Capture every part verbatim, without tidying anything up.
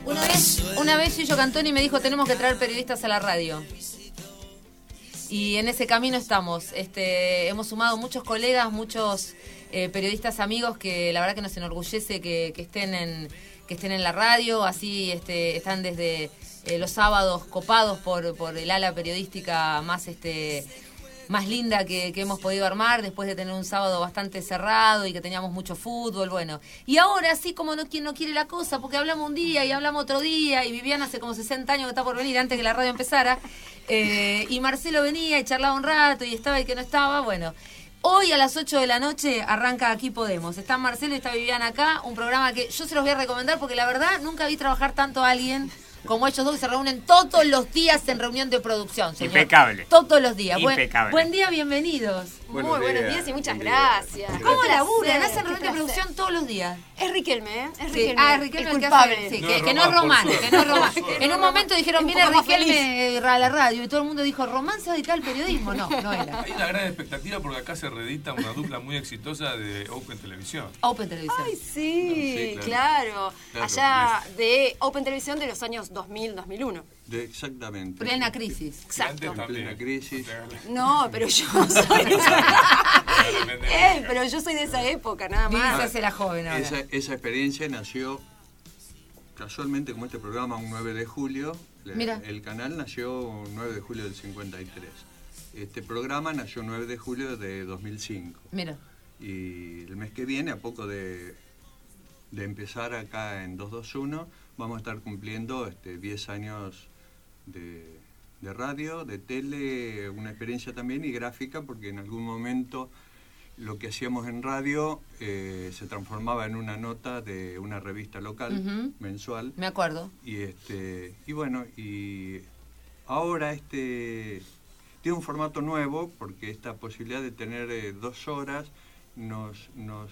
Una vez, una vez Gillo Cantoni me dijo, tenemos que traer periodistas a la radio. Y en ese camino estamos. Este, hemos sumado muchos colegas, muchos eh, periodistas amigos que la verdad que nos enorgullece que, que estén en que estén en la radio. Así este, están desde eh, los sábados copados por, por el ala periodística más este más linda que, que hemos podido armar, después de tener un sábado bastante cerrado y que teníamos mucho fútbol, bueno. Y ahora, así como no, quien no quiere la cosa, porque hablamos un día y hablamos otro día, y Viviana hace como sesenta años que está por venir antes que la radio empezara, eh, y Marcelo venía y charlaba un rato y estaba y que no estaba, bueno. Hoy a las ocho de la noche arranca Aquí Podemos. Está Marcelo y está Viviana acá, un programa que yo se los voy a recomendar porque la verdad nunca vi trabajar tanto a alguien como ellos dos que se reúnen todos los días en reunión de producción, señor. Impecable. Todos los días. Impecable. Buen, buen día, bienvenidos. Buenos Muy buenos días, días y muchas Buen gracias. día. ¿Cómo Qué laburan? placer, Hacen reunión qué de placer. producción todos los días. Es Riquelme, ¿eh? Es Sí. Riquelme. Ah, Riquelme el el que culpable. hace- sí, No que, es que no es Román, por Román, suerte. que no es Román. Por suerte. En un momento dijeron, Un viene poco más Riquelme a la radio y todo el mundo dijo, ¿Román se dedica al periodismo? No, no era. Hay una gran expectativa porque acá se reedita una dupla muy exitosa de Open Televisión. Open Televisión. Ay, sí, Sí, claro. claro. Allá de Open Televisión de los años dos mil, dos mil uno. De, exactamente. Plena crisis. Exacto. Antes también. plena crisis. No, pero yo soy de esa... Eh, pero yo soy de esa época, nada Vivi más. se hace la joven ahora. Esa, esa experiencia nació casualmente como este programa un nueve de julio. Le- Mira. El canal nació un nueve de julio del cincuenta y tres. Este programa nació nueve de julio de dos mil cinco. Mira. Y el mes que viene, a poco de, de empezar acá en doscientos veintiuno, vamos a estar cumpliendo este, diez años de, de radio, de tele, una experiencia también y gráfica, porque en algún momento lo que hacíamos en radio eh, se transformaba en una nota de una revista local, Ujú. mensual. Me acuerdo. Y este y bueno, y ahora este tiene un formato nuevo porque esta posibilidad de tener eh, dos horas nos nos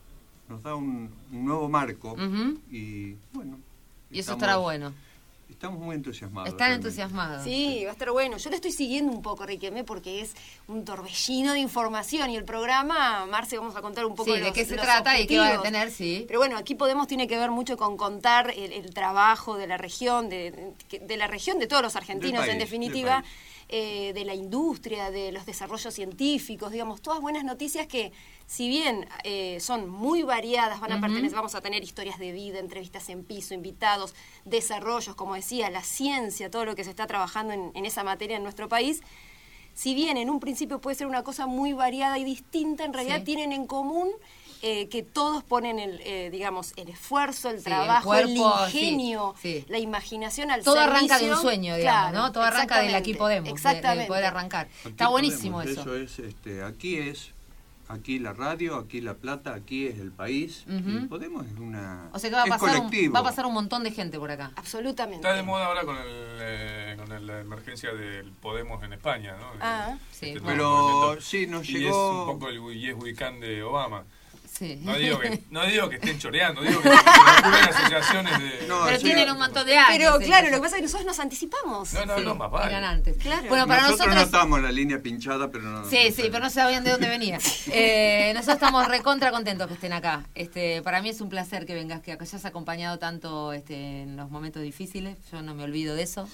nos da un, un nuevo marco. Ujú. Y bueno, Y eso estamos- estará bueno. Estamos muy entusiasmados. Están realmente. entusiasmados. Sí, va a estar bueno. Yo le estoy siguiendo un poco, Riquelme, porque es un torbellino de información. Y el programa, Marce, vamos a contar un poco Sí, los, de qué se los trata y qué va a objetivos. tener, sí. Pero bueno, Aquí Podemos tiene que ver mucho con contar el, el trabajo de la región, de, de, de la región, de todos los argentinos, Del en país, definitiva. del país. Eh, de la industria, de los desarrollos científicos, digamos, todas buenas noticias que, si bien eh, son muy variadas, van a Ujú. pertenecer, vamos a tener historias de vida, entrevistas en piso, invitados, desarrollos, como decía, la ciencia, todo lo que se está trabajando en, en esa materia en nuestro país. Si bien en un principio puede ser una cosa muy variada y distinta, en realidad Sí. tienen en común eh, que todos ponen el, eh, digamos, el esfuerzo, el Sí, el trabajo, el, cuerpo, ingenio, sí, sí. la imaginación al Todo servicio. arranca de un sueño, digamos, Claro, ¿no? Todo arranca del Aquí exactamente, Podemos, de- de, exactamente. poder arrancar. Aquí Está buenísimo podemos, eso. es, este, aquí es, aquí la radio, aquí la plata, aquí es el país. Ujú. Y Podemos es una. O sea que va a, es pasar un, colectivo. va a pasar un montón de gente por acá. Absolutamente. Está de moda ahora con, el, eh, con el- la emergencia del Podemos en España, ¿no? Ah. Sí, Este bueno. Pero movimiento. sí, nos Y llegó. es un poco el Yes We Can de Obama. Sí. No digo que, no digo que estén choreando, digo que ocurren asociaciones de... No, Pero sí. tienen un montón de años. Pero sí, claro, sí. lo que pasa es que nosotros nos anticipamos. No, no, Sí, no, más vale. eran antes. Claro. Bueno, para nosotros, nosotros... notamos la línea pinchada, pero no. Sí, sí, pero no sabían de dónde venía. Eh, nosotros estamos recontra contentos que estén acá. Este, para mí es un placer que vengas, que hayas acompañado tanto este, en los momentos difíciles. Yo no me olvido de eso.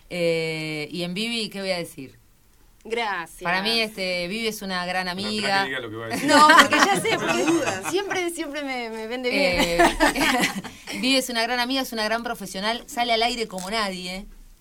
Eh, y en Vivi, ¿qué voy a decir? Gracias. Para mí, este, Vivi es una gran Pero espera amiga. que diga lo que va a decir. No, porque ya sé, porque siempre, siempre me, me vende bien. Eh, Vivi es una gran amiga, es una gran profesional, sale al aire como nadie.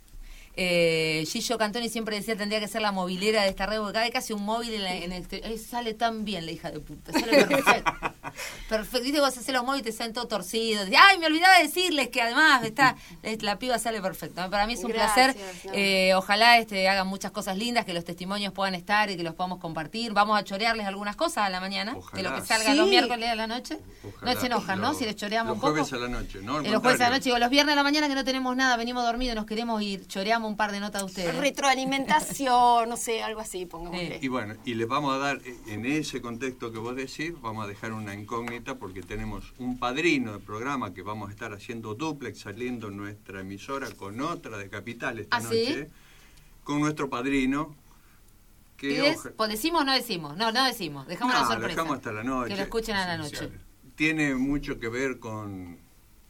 Eh, Gillo Cantoni siempre decía tendría que ser la movilera de esta red, porque cada vez que hace un móvil en, la, en el exterior, eh, sale tan bien la hija de puta, sale perfecto. Perfecto, viste, vos haces los móviles y te salen todos torcidos. Ay, me olvidaba decirles que además está la piba sale perfecto. Para mí es un Gracias, placer. no. Eh, ojalá este, hagan muchas cosas lindas, que los testimonios puedan estar y que los podamos compartir. Vamos a chorearles algunas cosas a la mañana, Ojalá. de lo que salga Sí. los miércoles a la noche. Ojalá. No se enojan, ¿no? Los- Si les choreamos los un poco. jueves a la noche, ¿no? Al Eh, los jueves a la contrario. noche, digo, los viernes a la mañana que no tenemos nada, venimos dormidos, nos queremos ir, choreamos un par de notas de ustedes. Retroalimentación, no sé, algo así, pongámosle. Y bueno, y les vamos a dar, eh, en ese contexto que vos decís, vamos a dejar una incógnita porque tenemos un padrino de programa que vamos a estar haciendo duplex, saliendo en nuestra emisora con otra de Capital esta ¿Ah, sí? noche, con nuestro padrino. Que ¿Qué es? oja- Pues decimos o no decimos. No, no decimos. Dejamos No, la lo sorpresa. dejamos hasta la noche. Que lo escuchen a la noche. Esenciales. tiene mucho que ver con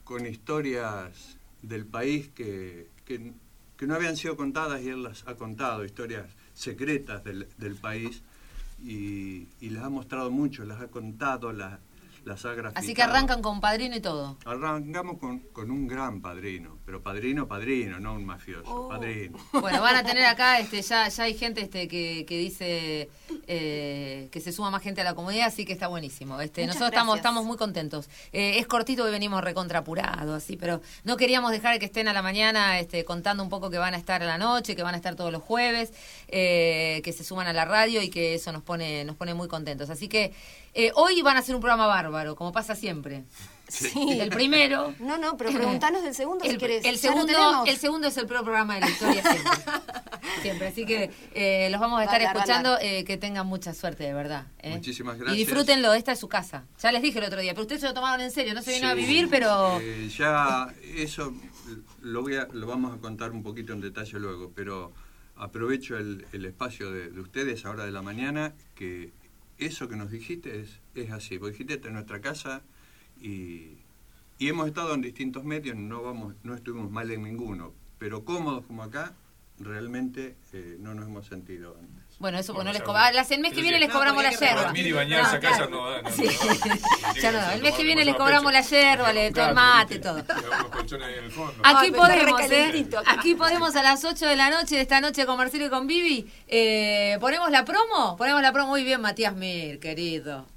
con historias del país que, que, que no habían sido contadas y él las ha contado, historias secretas del, del país y, y las ha mostrado mucho, las ha contado, las, las ha graficado. Así que arrancan con padrino y todo. Arrancamos con, con un gran padrino, pero padrino, padrino, no un mafioso, Oh. padrino. Bueno, van a tener acá, este, ya, ya hay gente este, que, que dice eh, que se suma más gente a la comunidad, así que está buenísimo. Este, Muchas nosotros estamos, gracias. estamos muy contentos. Eh, es cortito y venimos recontrapurados, así, pero no queríamos dejar que estén a la mañana este, contando un poco que van a estar a la noche, que van a estar todos los jueves, eh, que se suman a la radio y que eso nos pone, nos pone muy contentos. Así que eh, hoy van a hacer un programa bárbaro, como pasa siempre. Sí. El primero. No, no, pero preguntanos del segundo si El, querés. el ¿Ya lo segundo, tenemos? el segundo es el peor programa de la historia siempre. Siempre, así que eh, los vamos a estar Bárbaro, escuchando, eh, que tengan mucha suerte, de verdad. ¿eh? Muchísimas gracias. Y disfrútenlo, esta es su casa. Ya les dije el otro día, pero ustedes se lo tomaron en serio, no se vino a vivir, pero... Eh, ya eso lo, voy a, lo vamos a contar un poquito en detalle luego, pero aprovecho el, el espacio de, de ustedes ahora de la mañana, que eso que nos dijiste es, es así. Vos dijiste, esta es nuestra casa y... Y hemos estado en distintos medios, no vamos, no estuvimos mal en ninguno, pero cómodos como acá, realmente eh, no nos hemos sentido antes. Bueno, eso pues no Bueno, les ya cobramos. bueno. El mes que Pero viene sí. les cobramos la porque hay que yerba. Dormir y bañarse No, acá ya claro. no da. No, Sí. no, no. Ya no da. El mes que viene les Tomar cobramos la pecho. yerba, le- todo el Claro, mate, ¿viste? todo. Unos colchones ahí en el fondo. Aquí Ay, pero está podemos, ¿eh? recalentito acá. Aquí podemos a las ocho de la noche, de esta noche con Marcelo y con Vivi. Eh, ¿Ponemos la promo? Ponemos la promo muy bien, Matías Mir, querido.